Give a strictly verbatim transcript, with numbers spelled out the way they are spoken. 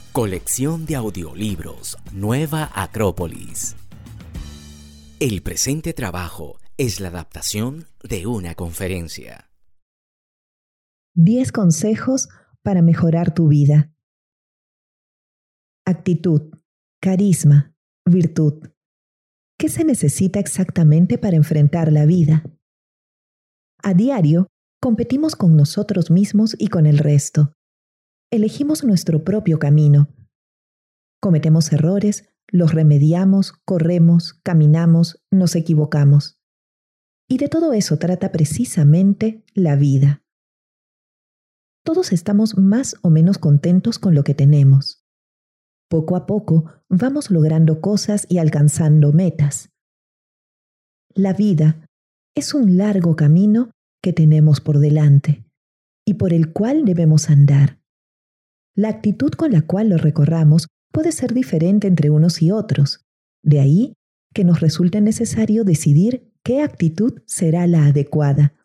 Colección de audiolibros Nueva Acrópolis. El presente trabajo es la adaptación de una conferencia. diez consejos para mejorar tu vida. Actitud, carisma, virtud. ¿Qué se necesita exactamente para enfrentar la vida? A diario, competimos con nosotros mismos y con el resto. Elegimos nuestro propio camino. Cometemos errores, los remediamos, corremos, caminamos, nos equivocamos. Y de todo eso trata precisamente la vida. Todos estamos más o menos contentos con lo que tenemos. Poco a poco vamos logrando cosas y alcanzando metas. La vida es un largo camino que tenemos por delante y por el cual debemos andar. La actitud con la cual lo recorramos puede ser diferente entre unos y otros. De ahí que nos resulte necesario decidir qué actitud será la adecuada.